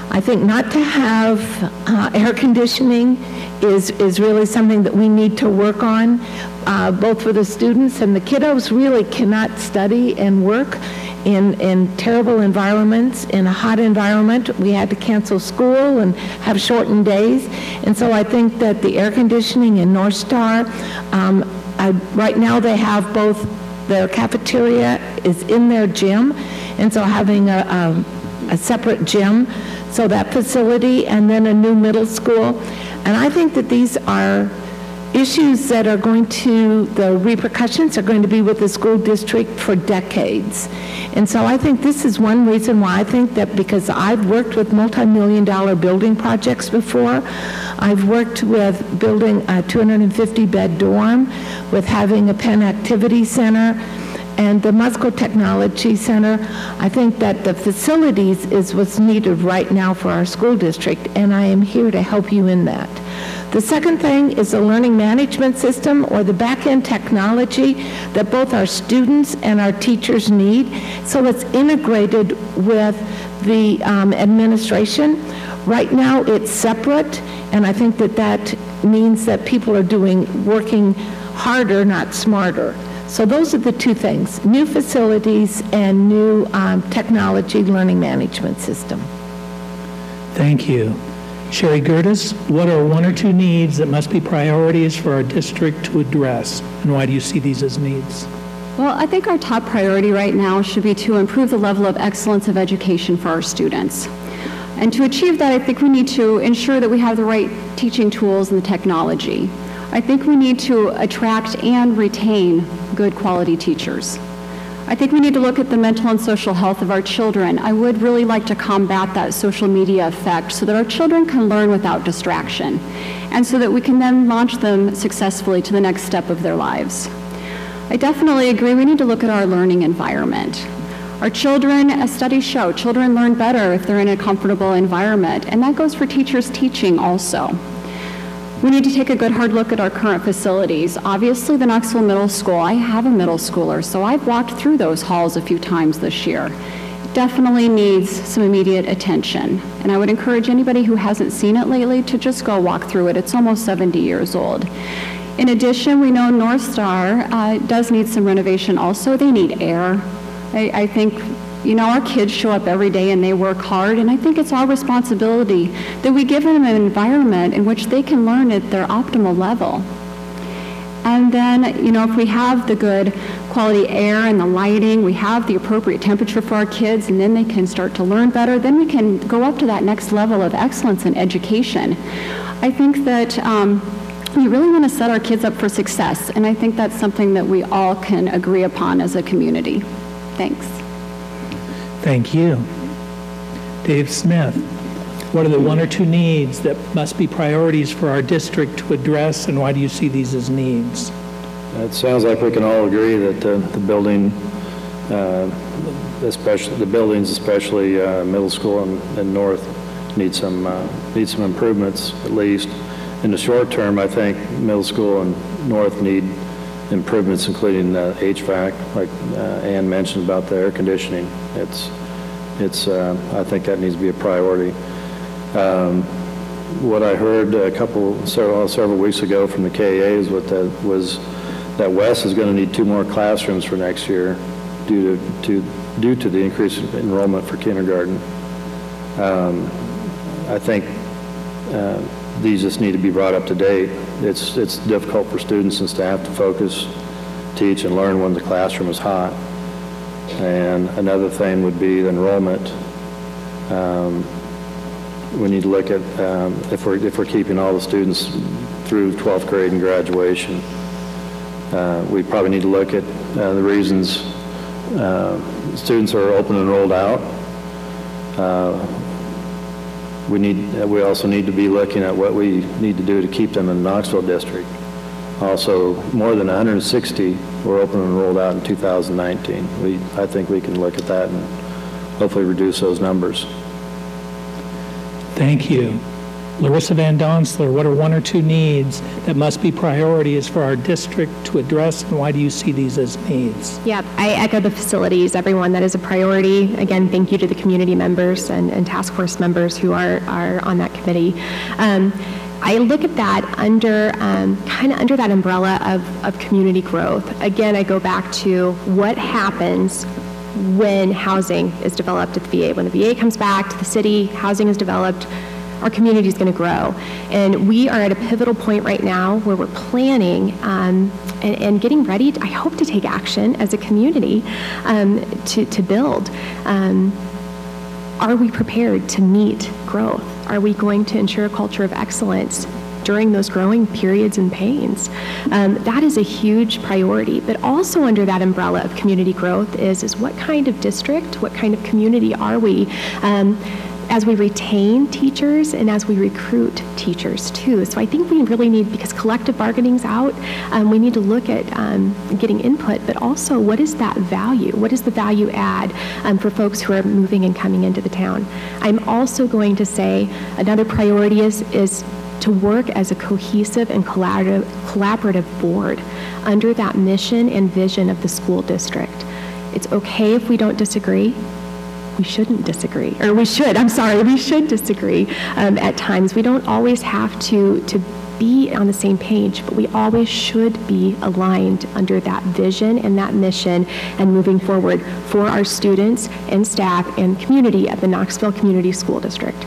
I think not to have uh, air conditioning is, is really something that we need to work on, uh, both for the students and the kiddos really cannot study and work in, in terrible environments, in a hot environment. We had to cancel school and have shortened days. And so I think that the air conditioning in North Star, um, I, right now they have both, their cafeteria is in their gym, and so having a, a, a separate gym, so that facility, and then a new middle school. And I think that these are issues that are going to, the repercussions are going to be with the school district for decades. And so I think this is one reason why I think that, because I've worked with multi-million dollar building projects before. I've worked with building a two hundred fifty bed dorm, with having a Penn Activity Center, and the Musco Technology Center. I think that the facilities is what's needed right now for our school district, and I am here to help you in that. The second thing is a learning management system, or the back-end technology that both our students and our teachers need, so it's integrated with the um, administration. Right now it's separate, and I think that that means that people are doing, working harder, not smarter. So those are the two things: new facilities and new um, technology learning management system. Thank you. Sherry Gerdes, what are one or two needs that must be priorities for our district to address, and why do you see these as needs? Well, I think our top priority right now should be to improve the level of excellence of education for our students. And to achieve that, I think we need to ensure that we have the right teaching tools and the technology. I think we need to attract and retain good quality teachers. I think we need to look at the mental and social health of our children. I would really like to combat that social media effect so that our children can learn without distraction, and so that we can then launch them successfully to the next step of their lives. I definitely agree we need to look at our learning environment. Our children, as studies show, children learn better if they're in a comfortable environment, and that goes for teachers teaching also. We need to take a good hard look at our current facilities. Obviously, the Knoxville Middle School, I have a middle schooler, so I've walked through those halls a few times this year. Definitely needs some immediate attention. And I would encourage anybody who hasn't seen it lately to just go walk through it. It's almost seventy years old. In addition, we know North Star uh, does need some renovation also. They need air. I, I think, you know, our kids show up every day and they work hard, and I think it's our responsibility that we give them an environment in which they can learn at their optimal level. And then, you know, if we have the good quality air and the lighting, we have the appropriate temperature for our kids, and then they can start to learn better, then we can go up to that next level of excellence in education. I think that um, we really want to set our kids up for success, and I think that's something that we all can agree upon as a community. Thanks. Thank you. Dave Smith, what are the one or two needs that must be priorities for our district to address, and why do you see these as needs? It sounds like we can all agree that uh, the building, uh, especially the buildings, especially uh, middle school and, and north, need some uh, need some improvements. At least in the short term, I think middle school and north need improvements, including uh, H V A C, like uh, Ann mentioned about the air conditioning. It's it's uh, I think that needs to be a priority. Um, what I heard a couple several several weeks ago from the K A is what that was. That West is going to need two more classrooms for next year due to, to due to the increase in enrollment for kindergarten. Um, I think uh, these just need to be brought up to date. It's it's difficult for students and staff to focus, teach, and learn when the classroom is hot. And another thing would be the enrollment. Um, we need to look at um, if we're if we're keeping all the students through twelfth grade and graduation. Uh, we probably need to look at uh, the reasons uh, students are open and rolled out. Uh, we need. Uh, we also need to be looking at what we need to do to keep them in the Knoxville district. Also, more than one hundred sixty were open and rolled out in two thousand nineteen. We, I think we can look at that and hopefully reduce those numbers. Thank you. Larissa Van Donsler, what are one or two needs that must be priorities for our district to address, and why do you see these as needs? Yeah, I echo the facilities, everyone, that is a priority. Again, thank you to the community members and, and task force members who are, are on that committee. Um, I look at that under, um, kind of under that umbrella of, of community growth. Again, I go back to what happens when housing is developed at the V A. When the V A comes back to the city, housing is developed, our community is going to grow. And we are at a pivotal point right now where we're planning um, and, and getting ready, to, I hope, to take action as a community um, to, to build. Um, are we prepared to meet growth? Are we going to ensure a culture of excellence during those growing periods and pains? Um, that is a huge priority. But also under that umbrella of community growth is, is what kind of district, what kind of community are we? Um, as we retain teachers and as we recruit teachers too. So I think we really need, because collective bargaining's out, um, we need to look at um, getting input, but also what is that value? What is the value add um, for folks who are moving and coming into the town? I'm also going to say another priority is, is to work as a cohesive and collaborative, collaborative board under that mission and vision of the school district. It's okay if we don't disagree. We shouldn't disagree, or we should, I'm sorry, we should disagree um, at times. We don't always have to, to be on the same page, but we always should be aligned under that vision and that mission and moving forward for our students and staff and community at the Knoxville Community School District.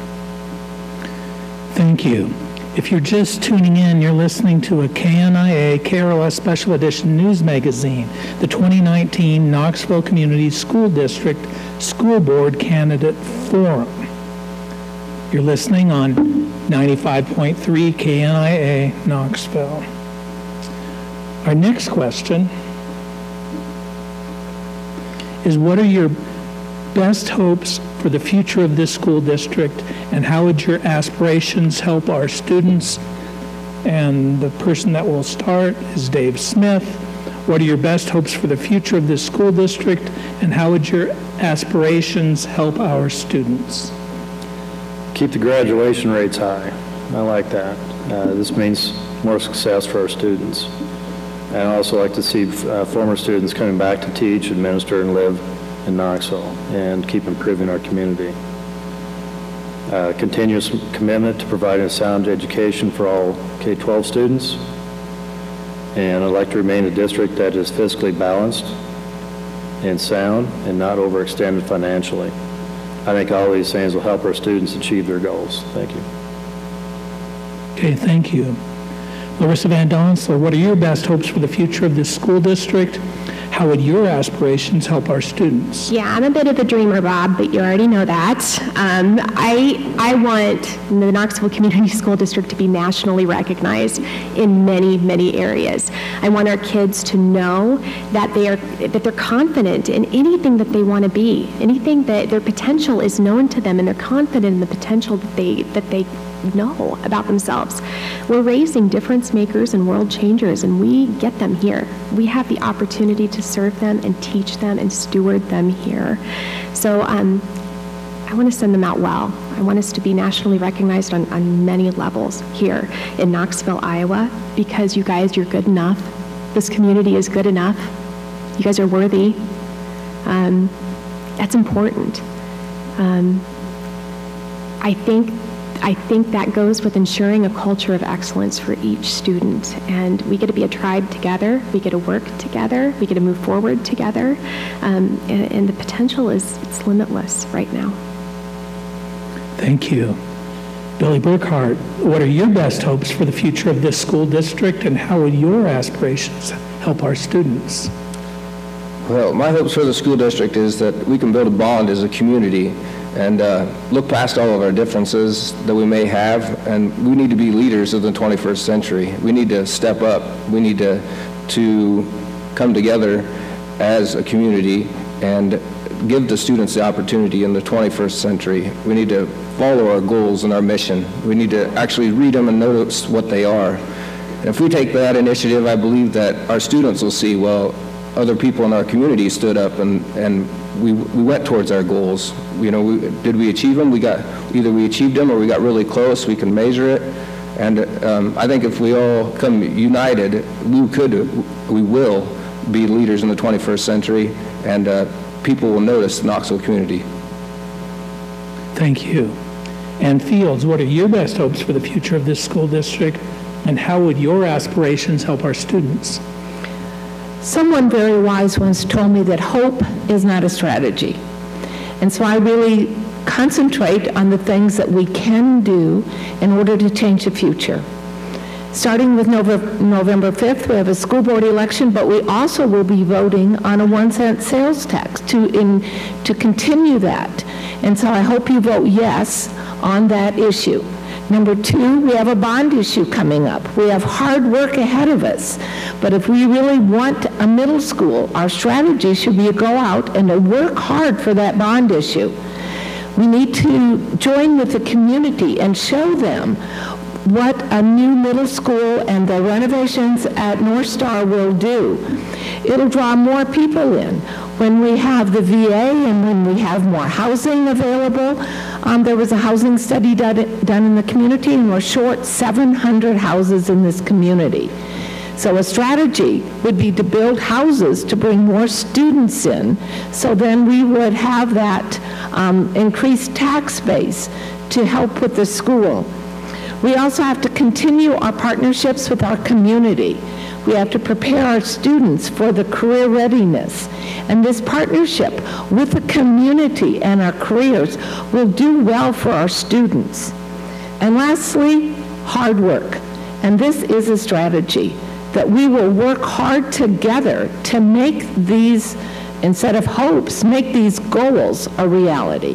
Thank you. If you're just tuning in, you're listening to a K N I A K R O S Special Edition News Magazine, the twenty nineteen Knoxville Community School District School Board Candidate Forum. You're listening on ninety-five point three K N I A Knoxville. Our next question is, what are your best hopes for the future of this school district, and how would your aspirations help our students? And the person that will start is Dave Smith. What are your best hopes for the future of this school district, and how would your aspirations help our students? Keep the graduation rates high. I like that. Uh, this means more success for our students. And I also like to see uh, former students coming back to teach, administer, and live in Knoxville, and keep improving our community. Uh, continuous commitment to providing a sound education for all K twelve students. And I'd like to remain a district that is fiscally balanced and sound and not overextended financially. I think all these things will help our students achieve their goals. Thank you. Okay, thank you. Larissa Van Donsler, what are your best hopes for the future of this school district? How would your aspirations help our students? Yeah, I'm a bit of a dreamer, Bob, but you already know that. Um, I, I want the Knoxville Community School District to be nationally recognized in many, many areas. I want our kids to know that they are, that they're confident in anything that they want to be, anything that their potential is known to them, and they're confident in the potential that they, that they know about themselves. We're raising difference makers and world changers, and we get them here. We have the opportunity to serve them and teach them and steward them here. So um, I want to send them out well. I want us to be nationally recognized on, on many levels here in Knoxville, Iowa, because you guys, you're good enough. This community is good enough. You guys are worthy. Um, that's important. Um, I think I think that goes with ensuring a culture of excellence for each student. And we get to be a tribe together. We get to work together. We get to move forward together. Um, and, and the potential is it's limitless right now. Thank you. Billy Burkhart, what are your best hopes for the future of this school district, and how would your aspirations help our students? Well, my hopes for the school district is that we can build a bond as a community and uh, look past all of our differences that we may have, and we need to be leaders of the twenty-first century. We need to step up. We need to, to come together as a community and give the students the opportunity in the twenty-first century. We need to follow our goals and our mission. We need to actually read them and notice what they are. And if we take that initiative, I believe that our students will see, well, other people in our community stood up and, and we, we went towards our goals. You know, we, did we achieve them? We got, either we achieved them or we got really close, we can measure it. And um, I think if we all come united, we could, we will be leaders in the twenty-first century, and uh, people will notice the Knoxville community. Thank you. And Fields, what are your best hopes for the future of this school district, and how would your aspirations help our students? Someone very wise once told me that hope is not a strategy. And so I really concentrate on the things that we can do in order to change the future. Starting with November fifth, we have a school board election, but we also will be voting on a one cent sales tax to, in, to continue that. And so I hope you vote yes on that issue. Number two, we have a bond issue coming up. We have hard work ahead of us. But if we really want a middle school, our strategy should be to go out and to work hard for that bond issue. We need to join with the community and show them what a new middle school and the renovations at North Star will do. It'll draw more people in. When we have the V A and when we have more housing available, um, there was a housing study done, done in the community, and we're short seven hundred houses in this community. So a strategy would be to build houses to bring more students in, so then we would have that um, increased tax base to help with the school. We also have to continue our partnerships with our community. We have to prepare our students for the career readiness. And this partnership with the community and our careers will do well for our students. And lastly, hard work. And this is a strategy that we will work hard together to make these, instead of hopes, make these goals a reality.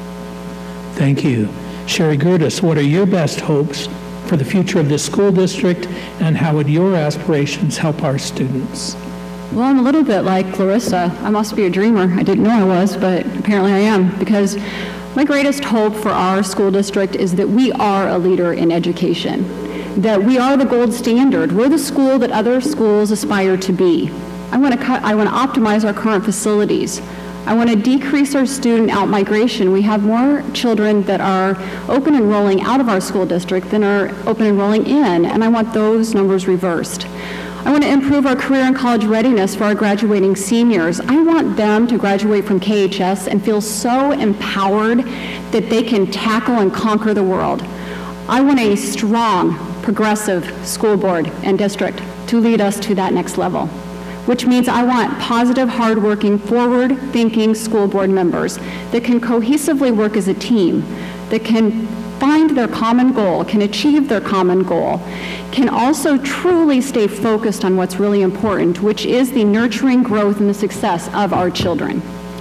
Thank you. Sherry Gerdes, what are your best hopes for the future of this school district, and how would your aspirations help our students? Well, I'm a little bit like Clarissa. I must be a dreamer. I didn't know I was, but apparently I am, because my greatest hope for our school district is that we are a leader in education, that we are the gold standard. We're the school that other schools aspire to be. I want to cut, I want to optimize our current facilities. I want to decrease our student out-migration. We have more children that are open enrolling out of our school district than are open enrolling in, and I want those numbers reversed. I want to improve our career and college readiness for our graduating seniors. I want them to graduate from K H S and feel so empowered that they can tackle and conquer the world. I want a strong, progressive school board and district to lead us to that next level, which means I want positive, hardworking, forward-thinking school board members that can cohesively work as a team, that can find their common goal, can achieve their common goal, can also truly stay focused on what's really important, which is the nurturing growth and the success of our children.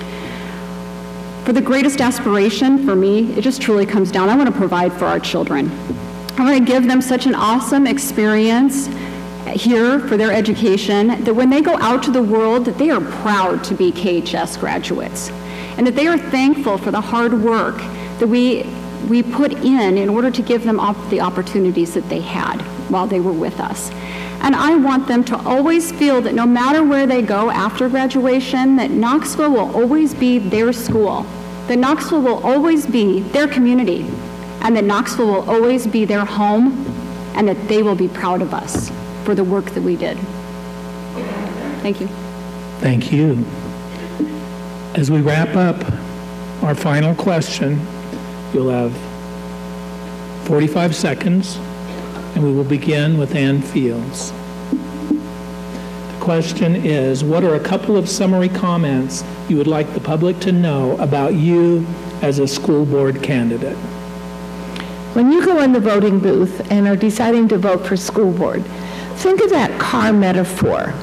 For the greatest aspiration for me, it just truly comes down, I want to provide for our children. I want to give them such an awesome experience here for their education that when they go out to the world, that they are proud to be K H S graduates, and that they are thankful for the hard work that we we put in in order to give them op- the opportunities that they had while they were with us. And I want them to always feel that no matter where they go after graduation, that Knoxville will always be their school, that Knoxville will always be their community, and that Knoxville will always be their home, and that they will be proud of us for the work that we did. Thank you. Thank you. As we wrap up our final question, you'll have forty-five seconds, and we will begin with Ann Fields. The question is, what are a couple of summary comments you would like the public to know about you as a school board candidate? When you go in the voting booth and are deciding to vote for school board, think of that car metaphor.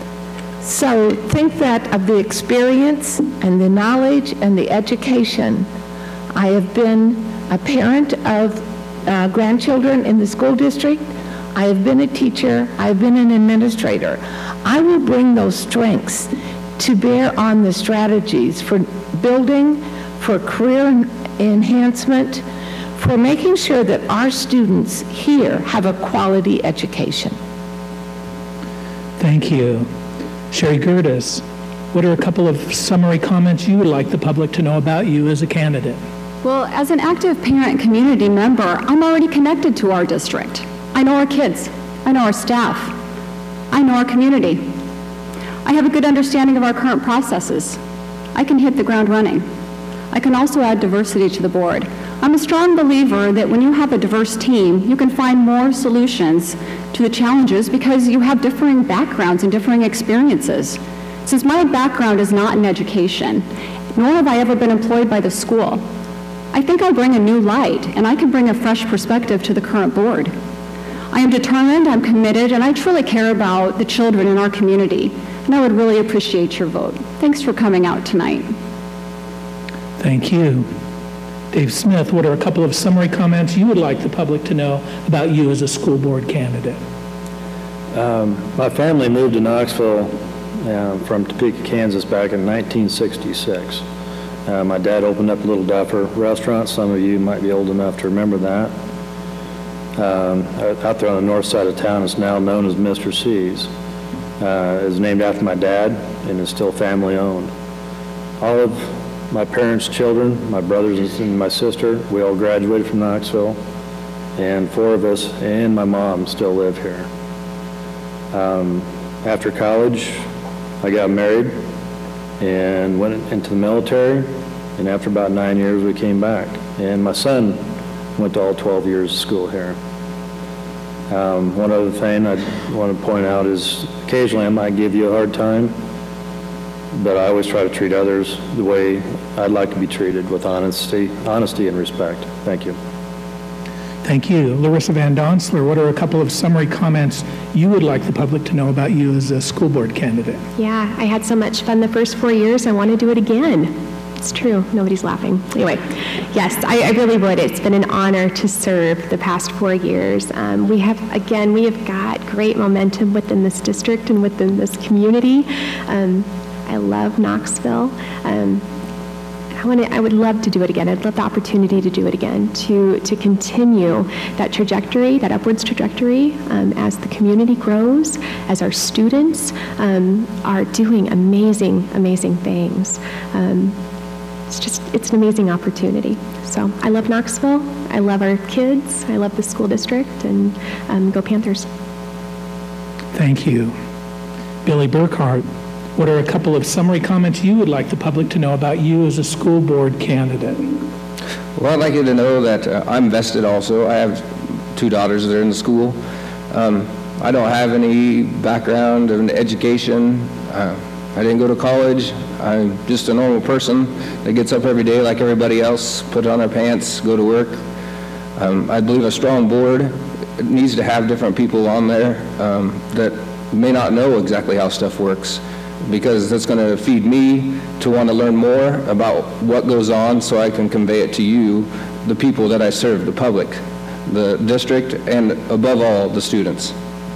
So think that of the experience and the knowledge and the education. I have been a parent of uh, grandchildren in the school district. I have been a teacher. I have been an administrator. I will bring those strengths to bear on the strategies for building, for career enhancement, for making sure that our students here have a quality education. Thank you. Sherry Gerdes, what are a couple of summary comments you would like the public to know about you as a candidate? Well, as an active parent and community member, I'm already connected to our district. I know our kids. I know our staff. I know our community. I have a good understanding of our current processes. I can hit the ground running. I can also add diversity to the board. I'm a strong believer that when you have a diverse team, you can find more solutions to the challenges because you have differing backgrounds and differing experiences. Since my background is not in education, nor have I ever been employed by the school, I think I bring a new light and I can bring a fresh perspective to the current board. I am determined, I'm committed, and I truly care about the children in our community, and I would really appreciate your vote. Thanks for coming out tonight. Thank you. Dave Smith, what are a couple of summary comments you would like the public to know about you as a school board candidate? Um, my family moved to Knoxville uh, from Topeka, Kansas back in nineteen sixty-six. Uh, my dad opened up a Little Duffer restaurant. Some of you might be old enough to remember that. Um, out there on the north side of town, it's now known as Mister C's. Uh, it's named after my dad and is still family owned. All of my parents' children, my brothers and my sister, we all graduated from Knoxville, and four of us and my mom still live here. Um, after college, I got married and went into the military, and after about nine years we came back, and my son went to all twelve years of school here. Um, one other thing I want to point out is occasionally I might give you a hard time, but I always try to treat others the way I'd like to be treated, with honesty, honesty and respect. Thank you. Thank you. Larissa Van Donsler, what are a couple of summary comments you would like the public to know about you as a school board candidate? Yeah, I had so much fun the first four years. I want to do it again. It's true. Nobody's laughing. Anyway, yes, I, I really would. It's been an honor to serve the past four years. Um, we have, again, we have got great momentum within this district and within this community. Um, I love Knoxville. Um, I, want to, I would love to do it again. I'd love the opportunity to do it again, to, to continue that trajectory, that upwards trajectory, um, as the community grows, as our students um, are doing amazing, amazing things. Um, it's just, it's an amazing opportunity. So I love Knoxville. I love our kids. I love the school district, and um, go Panthers. Thank you. Billy Burkhart, what are a couple of summary comments you would like the public to know about you as a school board candidate? Well, I'd like you to know that uh, I'm vested also. I have two daughters that are in the school. Um, I don't have any background in education. Uh, I didn't go to college. I'm just a normal person that gets up every day like everybody else, put on their pants, go to work. Um, I believe a strong board needs to have different people on there um, that may not know exactly how stuff works, because that's going to feed me to want to learn more about what goes on so I can convey it to you, the people that I serve, the public, the district, and above all, the students.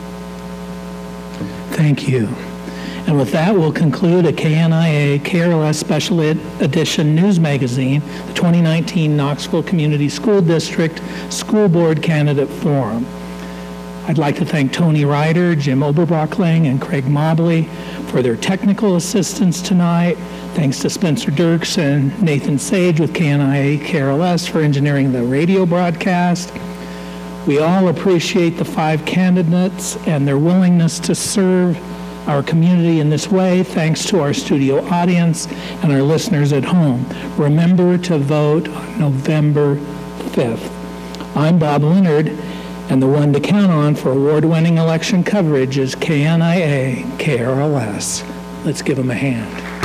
Thank you. And with that, we'll conclude a K N I A K R L S Special Ed Edition News Magazine, the twenty nineteen Knoxville Community School District School Board Candidate Forum. I'd like to thank Tony Ryder, Jim Oberbrockling, and Craig Mobley for their technical assistance tonight. Thanks to Spencer Dirks and Nathan Sage with K N I A K R L S for engineering the radio broadcast. We all appreciate the five candidates and their willingness to serve our community in this way. Thanks to our studio audience and our listeners at home. Remember to vote on November fifth. I'm Bob Leonard, and the one to count on for award-winning election coverage is K N I A K R L S. Let's give them a hand.